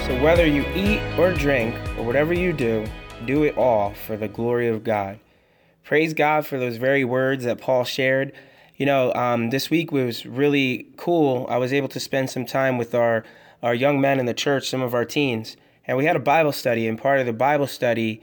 So whether you eat or drink or whatever you do it all for the glory of God. Praise God for those very words that Paul shared. This week was really cool. I was able to spend some time with our young men in the church, some of our teens, and we had a Bible study. And part of the Bible study,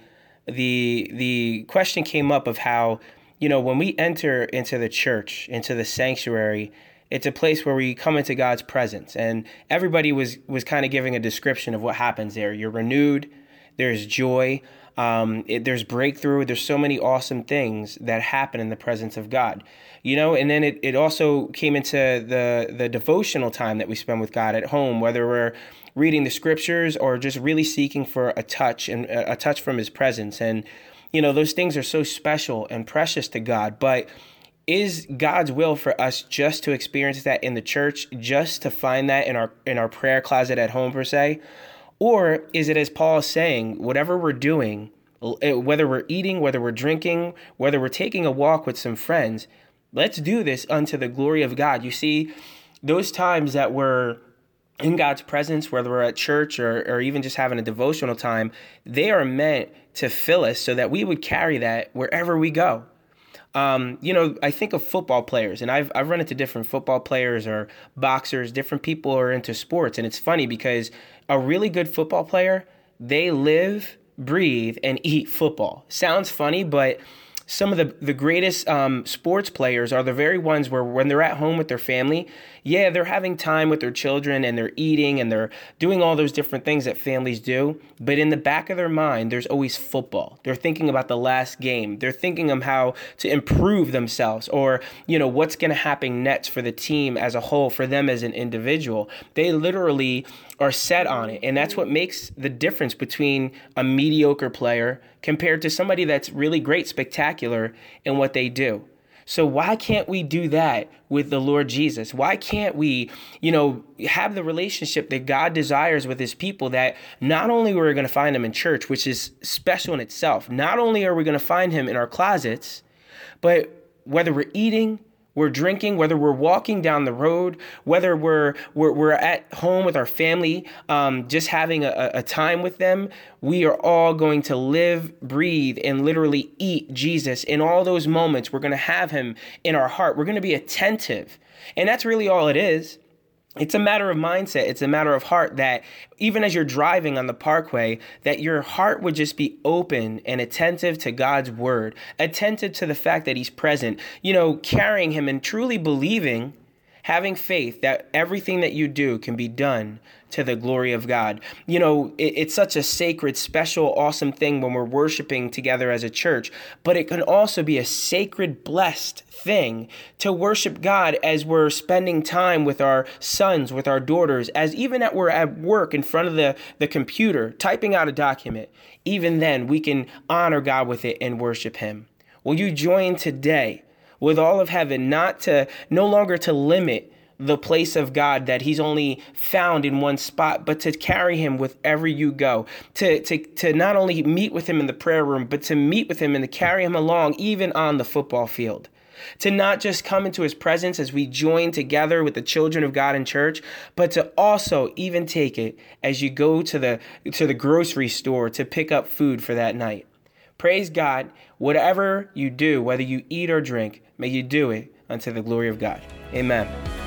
the question came up of how, when we enter into the church, into the sanctuary, it's a place where we come into God's presence. And everybody was kind of giving a description of what happens there. You're renewed. There's joy. There's breakthrough. There's so many awesome things that happen in the presence of God. And then it also came into the devotional time that we spend with God at home, whether we're reading the scriptures or just really seeking for a touch and a touch from his presence. And, those things are so special and precious to God. But is God's will for us just to experience that in the church, just to find that in our prayer closet at home per se? Or is it, as Paul is saying, whatever we're doing, whether we're eating, whether we're drinking, whether we're taking a walk with some friends, let's do this unto the glory of God. You see, those times that we're in God's presence, whether we're at church or even just having a devotional time, they are meant to fill us so that we would carry that wherever we go. I think of football players, and I've run into different football players or boxers, different people are into sports. And it's funny because a really good football player, they live, breathe, and eat football. Sounds funny, but some of the greatest sports players are the very ones where when they're at home with their family, they're having time with their children and they're eating and they're doing all those different things that families do. But in the back of their mind, there's always football. They're thinking about the last game. They're thinking of how to improve themselves or, what's going to happen next for the team as a whole, for them as an individual. They literally are set on it. And that's what makes the difference between a mediocre player compared to somebody that's really great, spectacular in what they do. So why can't we do that with the Lord Jesus? Why can't we, have the relationship that God desires with his people, that not only are we going to find him in church, which is special in itself, not only are we going to find him in our closets, but whether we're eating, we're drinking, whether we're walking down the road, whether we're at home with our family, just having a time with them, we are all going to live, breathe, and literally eat Jesus. In all those moments, we're going to have him in our heart. We're going to be attentive. And that's really all it is. It's a matter of mindset. It's a matter of heart, that even as you're driving on the parkway, that your heart would just be open and attentive to God's word, attentive to the fact that he's present, carrying him and truly believing, having faith that everything that you do can be done to the glory of God. It's such a sacred, special, awesome thing when we're worshiping together as a church, but it can also be a sacred, blessed thing to worship God as we're spending time with our sons, with our daughters, as even that we're at work in front of the computer, typing out a document. Even then, we can honor God with it and worship him. Will you join today with all of heaven, no longer to limit the place of God that he's only found in one spot, but to carry him wherever you go, to not only meet with him in the prayer room, but to meet with him and to carry him along even on the football field, to not just come into his presence as we join together with the children of God in church, but to also even take it as you go to the grocery store to pick up food for that night. Praise God. Whatever you do, whether you eat or drink, may you do it unto the glory of God. Amen.